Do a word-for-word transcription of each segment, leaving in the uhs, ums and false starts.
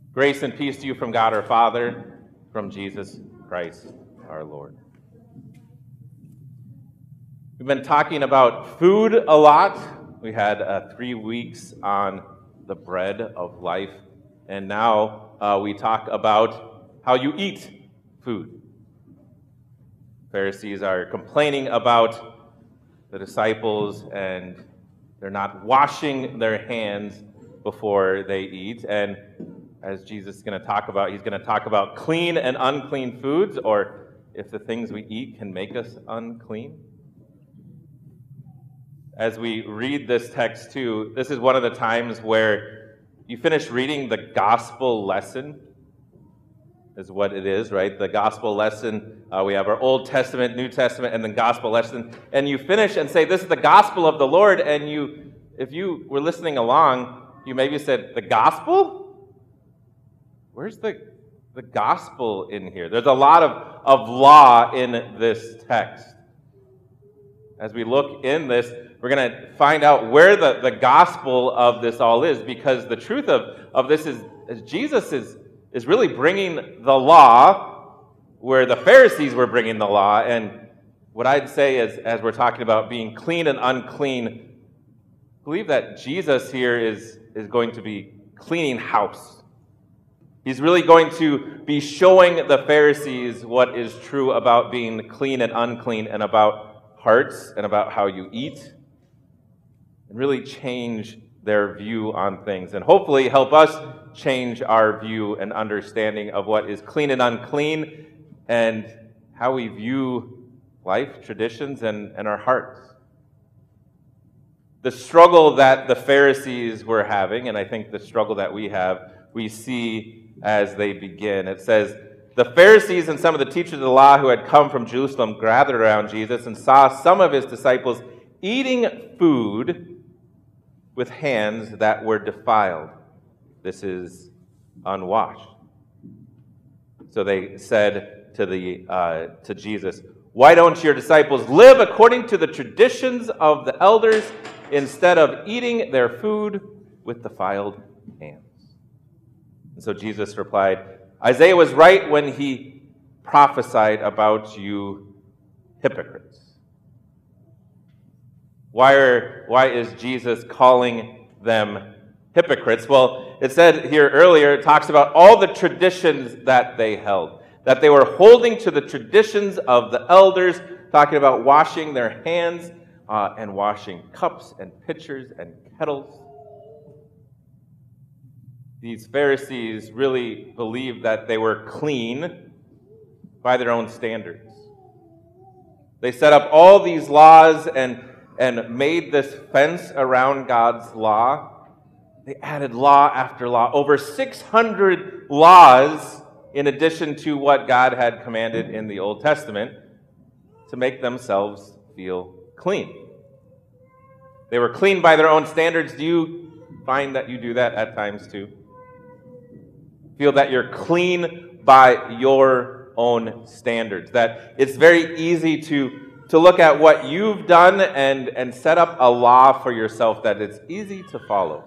Grace and peace to you from God our Father, from Jesus Christ our Lord. We've been talking about food a lot. We had uh, three weeks on the bread of life, and now uh, we talk about how you eat food. Pharisees are complaining about the disciples, and they're not washing their hands before they eat. And as Jesus is going to talk about, he's going to talk about clean and unclean foods, or if the things we eat can make us unclean. As we read this text too, this is one of the times where you finish reading the gospel lesson, is what it is, right? The gospel lesson, uh, we have our Old Testament, New Testament, and then gospel lesson, and you finish and say, this is the gospel of the Lord, and you, if you were listening along, you maybe said, the gospel? Where's the, the gospel in here? There's a lot of, of law in this text. As we look in this, we're going to find out where the, the gospel of this all is, because the truth of, of this is, is Jesus is, is really bringing the law where the Pharisees were bringing the law. And what I'd say is, as we're talking about being clean and unclean, I believe that Jesus here is, is going to be cleaning house. He's really going to be showing the Pharisees what is true about being clean and unclean, and about hearts, and about how you eat, and really change their view on things, and hopefully help us change our view and understanding of what is clean and unclean, and how we view life, traditions, and, and our hearts. The struggle that the Pharisees were having, and I think the struggle that we have, we see as they begin. It says, the Pharisees and some of the teachers of the law who had come from Jerusalem gathered around Jesus and saw some of his disciples eating food with hands that were defiled. This is unwashed. So they said to the uh, to Jesus, why don't your disciples live according to the traditions of the elders instead of eating their food with defiled hands? And so Jesus replied, Isaiah was right when he prophesied about you hypocrites. Why are why is Jesus calling them hypocrites? Well, it said here earlier, it talks about all the traditions that they held, that they were holding to the traditions of the elders, talking about washing their hands uh, and washing cups and pitchers and kettles. These Pharisees really believed that they were clean by their own standards. They set up all these laws and, and made this fence around God's law. They added law after law, over six hundred laws in addition to what God had commanded in the Old Testament, to make themselves feel clean. They were clean by their own standards. Do you find that you do that at times too? Feel that you're clean by your own standards, that it's very easy to, to look at what you've done and, and set up a law for yourself that it's easy to follow.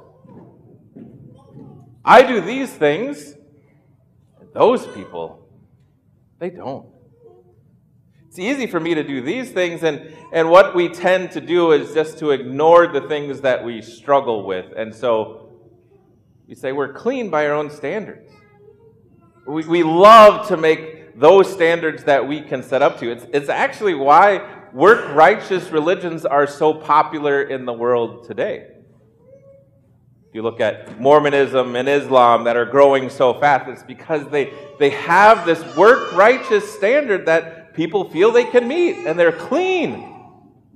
I do these things, and those people, they don't. It's easy for me to do these things, and, and what we tend to do is just to ignore the things that we struggle with. And so we say we're clean by our own standards. We, we love to make those standards that we can set up to. It's, it's actually why work-righteous religions are so popular in the world today. If you look at Mormonism and Islam that are growing so fast, it's because they, they have this work-righteous standard that people feel they can meet, and they're clean.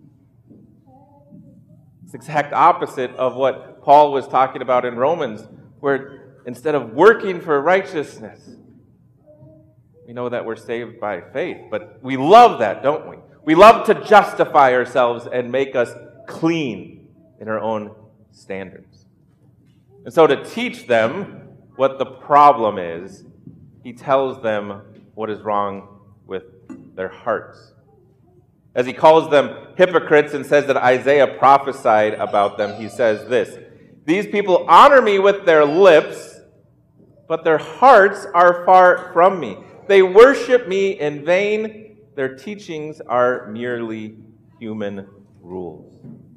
It's the exact opposite of what Paul was talking about in Romans, where instead of working for righteousness, we know that we're saved by faith. But we love that, don't we? We love to justify ourselves and make us clean in our own standards. And so to teach them what the problem is, he tells them what is wrong with their hearts. As he calls them hypocrites and says that Isaiah prophesied about them, he says this, these people honor me with their lips, but their hearts are far from me. They worship me in vain. Their teachings are merely human rules.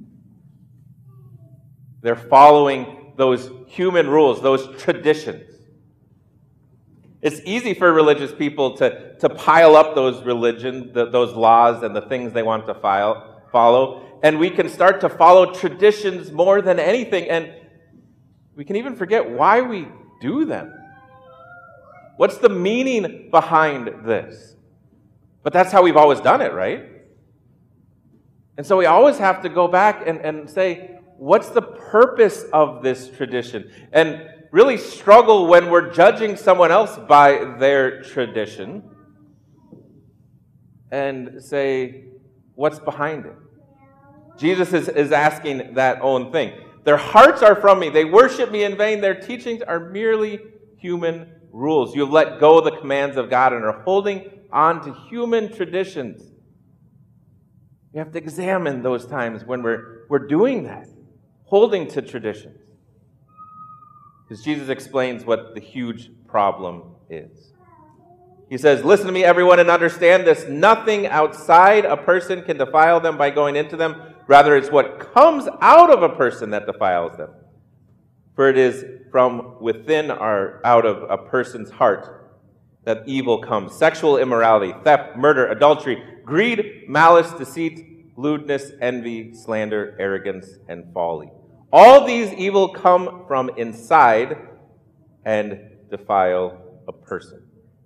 They're following those human rules, those traditions. It's easy for religious people to, to pile up those religions, the, those laws, and the things they want to file, follow. And we can start to follow traditions more than anything. And we can even forget why we do them. What's the meaning behind this? But that's how we've always done it, right? And so we always have to go back and, and say, what's the purpose of this tradition? And really struggle when we're judging someone else by their tradition and say, what's behind it? Jesus is, is asking that own thing. Their hearts are from me. They worship me in vain. Their teachings are merely human rules. You have let go of the commands of God and are holding on to human traditions. We have to examine those times when we're, we're doing that, holding to traditions. Because Jesus explains what the huge problem is. He says, listen to me, everyone, and understand this. Nothing outside a person can defile them by going into them. Rather, it's what comes out of a person that defiles them. For it is from within or out of a person's heart that evil comes. Sexual immorality, theft, murder, adultery, greed, malice, deceit, lewdness, envy, slander, arrogance, and folly. All these evil come from inside and defile a person.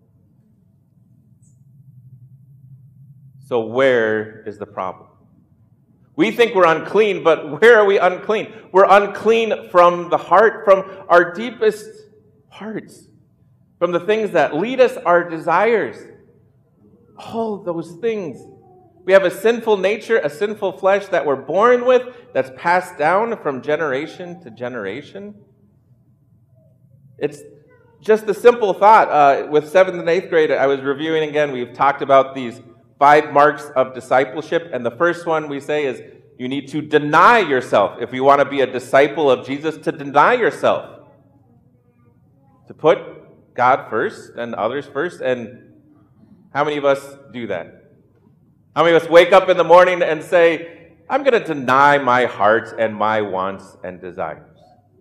So where is the problem? We think we're unclean, but where are we unclean? We're unclean from the heart, from our deepest hearts, from the things that lead us, our desires. All those things. We have a sinful nature, a sinful flesh that we're born with, that's passed down from generation to generation. It's just the simple thought. Uh, with seventh and eighth grade, I was reviewing again. We've talked about these five marks of discipleship, and the first one we say is you need to deny yourself. If you want to be a disciple of Jesus, to deny yourself. To put God first and others first. And how many of us do that? How many of us wake up in the morning and say, I'm going to deny my heart and my wants and desires?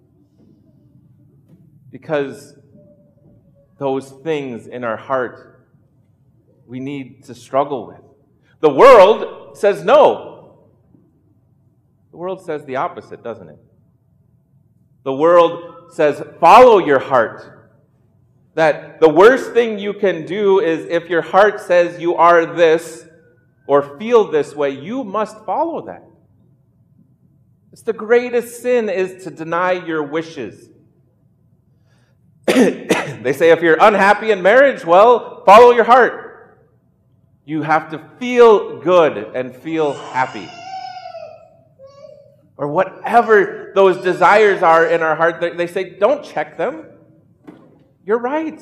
Because those things in our heart we need to struggle with. The world says no. The world says the opposite, doesn't it? The world says follow your heart. That the worst thing you can do is if your heart says you are this, or feel this way, you must follow that. It's the greatest sin is to deny your wishes. They say if you're unhappy in marriage, well, follow your heart. You have to feel good and feel happy. Or whatever those desires are in our heart, they say, don't check them. You're right.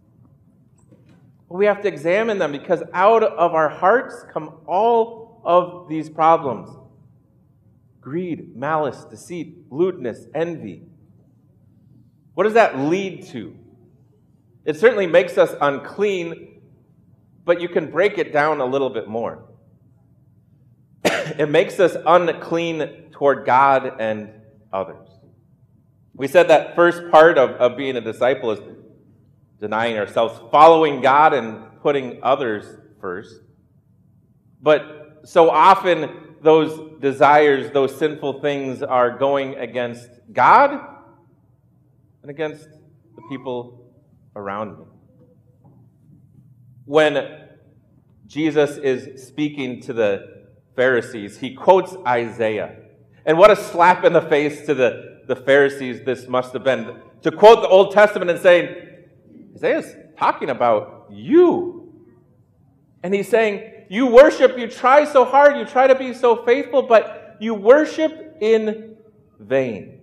We have to examine them because out of our hearts come all of these problems. Greed, malice, deceit, lewdness, envy. What does that lead to? It certainly makes us unclean, but you can break it down a little bit more. It makes us unclean toward God and others. We said that first part of, of being a disciple is denying ourselves, following God and putting others first. But so often those desires, those sinful things are going against God and against the people around me. When Jesus is speaking to the Pharisees, he quotes Isaiah. And what a slap in the face to the, the Pharisees this must have been. To quote the Old Testament and saying, Isaiah's talking about you. And he's saying, you worship, you try so hard, you try to be so faithful, but you worship in vain.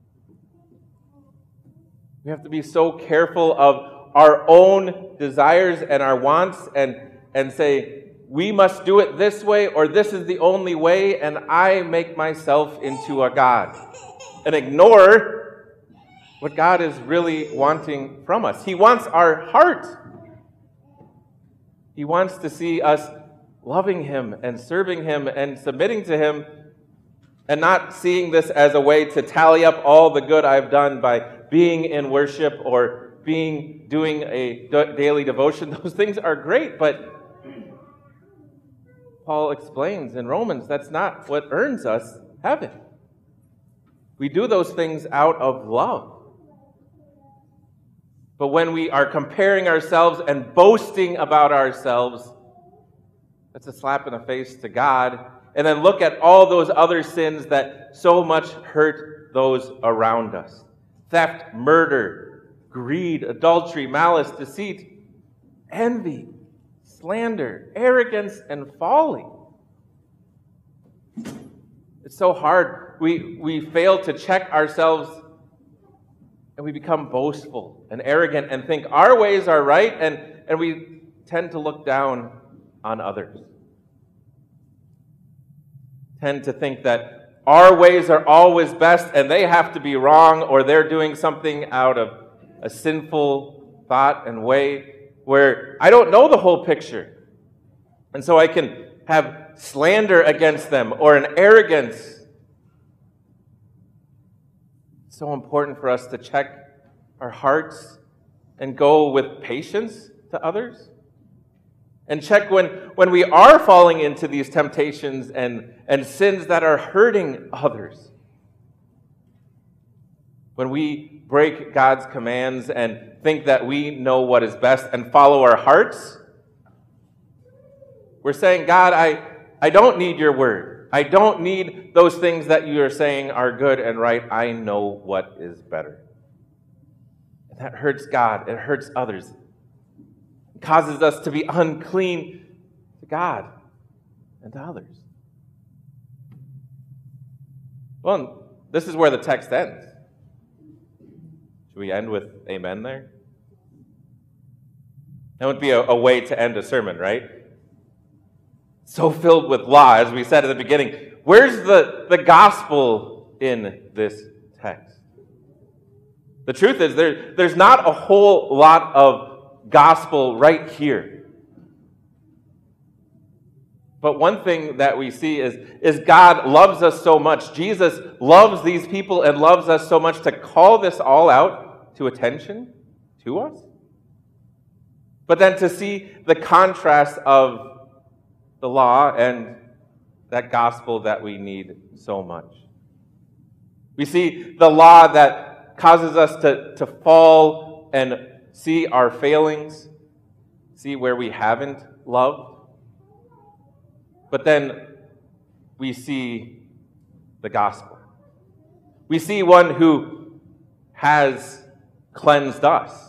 We have to be so careful of our own desires and our wants and, and say, we must do it this way or this is the only way, and I make myself into a God. And ignore what God is really wanting from us. He wants our heart. He wants to see us loving Him and serving Him and submitting to Him, and not seeing this as a way to tally up all the good I've done by being in worship or being doing a daily devotion. Those things are great, but Paul explains in Romans that's not what earns us heaven. We do those things out of love. But when we are comparing ourselves and boasting about ourselves, that's a slap in the face to God. And then look at all those other sins that so much hurt those around us. Theft, murder, greed, adultery, malice, deceit, envy, slander, arrogance, and folly. It's so hard. We, we fail to check ourselves, and we become boastful and arrogant and think our ways are right, and, and we tend to look down on others. Tend to think that our ways are always best and they have to be wrong, or they're doing something out of a sinful thought and way where I don't know the whole picture. And so I can have slander against them or an arrogance. It's so important for us to check our hearts and go with patience to others. And check when, when we are falling into these temptations and, and sins that are hurting others. When we break God's commands and think that we know what is best and follow our hearts, we're saying, God, I, I don't need your word. I don't need those things that you are saying are good and right. I know what is better. And that hurts God. It hurts others. It causes us to be unclean to God and to others. Well, this is where the text ends. Should we end with amen there? That would be a, a way to end a sermon, right? So filled with law, as we said at the beginning. Where's the, the gospel in this text? The truth is, there, there's not a whole lot of gospel right here. But one thing that we see is, is God loves us so much. Jesus loves these people and loves us so much to call this all out to attention to us. But then to see the contrast of the law and that gospel that we need so much. We see the law that causes us to, to fall and see our failings, see where we haven't loved. But then we see the gospel. We see one who has cleansed us.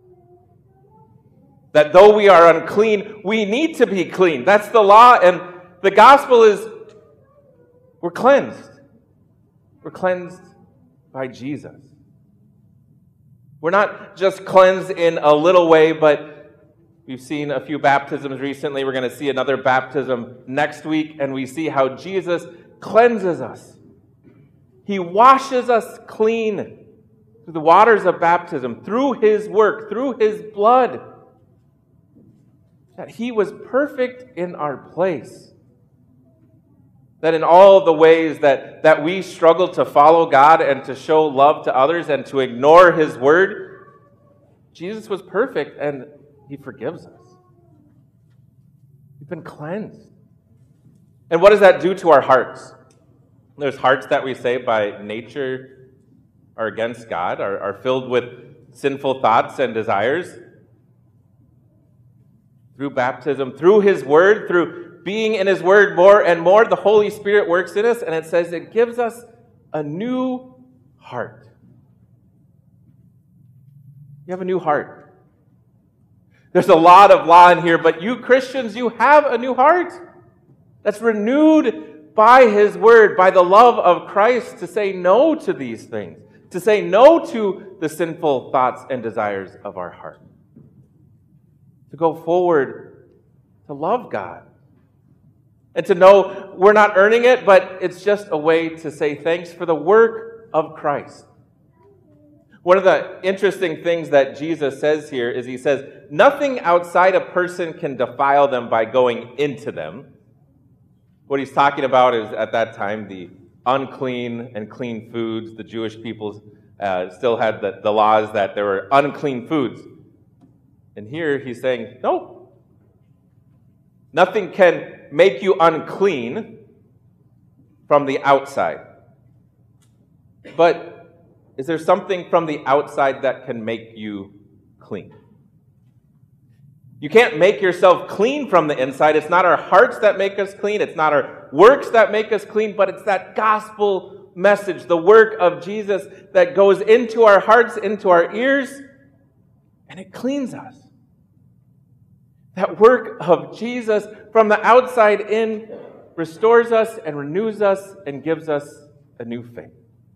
That though we are unclean, we need to be clean. That's the law, and the gospel is we're cleansed. We're cleansed by Jesus. We're not just cleansed in a little way, but we've seen a few baptisms recently. We're going to see another baptism next week, and we see how Jesus cleanses us. He washes us clean through the waters of baptism, through His work, through His blood. That He was perfect in our place. That in all the ways that, that we struggle to follow God and to show love to others and to ignore His word, Jesus was perfect and He forgives us. We've been cleansed. And what does that do to our hearts? There's hearts that we say by nature are against God, are, are filled with sinful thoughts and desires. Through baptism, through His word, through being in His word more and more, the Holy Spirit works in us, and it says it gives us a new heart. You have a new heart. There's a lot of law in here, but you Christians, you have a new heart that's renewed by His word, by the love of Christ, to say no to these things, to say no to the sinful thoughts and desires of our heart, to go forward to love God. And to know we're not earning it, but it's just a way to say thanks for the work of Christ. One of the interesting things that Jesus says here is he says, nothing outside a person can defile them by going into them. What he's talking about is, at that time, the unclean and clean foods. The Jewish people uh, still had the, the laws that there were unclean foods. And here he's saying, no. Nothing can make you unclean from the outside. But is there something from the outside that can make you clean? You can't make yourself clean from the inside. It's not our hearts that make us clean. It's not our works that make us clean, but it's that gospel message, the work of Jesus that goes into our hearts, into our ears, and it cleans us. That work of Jesus from the outside in restores us and renews us and gives us a new faith.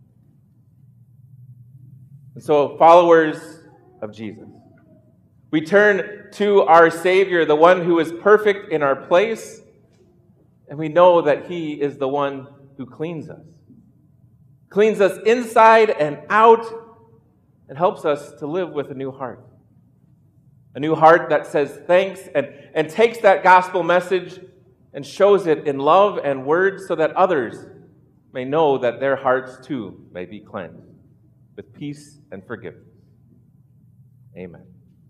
And so, followers of Jesus, we turn to our Savior, the one who is perfect in our place, and we know that He is the one who cleans us. Cleans us inside and out, and helps us to live with a new heart. A new heart that says thanks and, and takes that gospel message and shows it in love and words so that others may know that their hearts too may be cleansed with peace and forgiveness. Amen.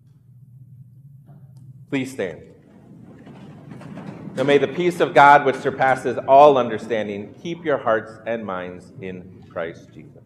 Please stand. Now may the peace of God, which surpasses all understanding, keep your hearts and minds in Christ Jesus.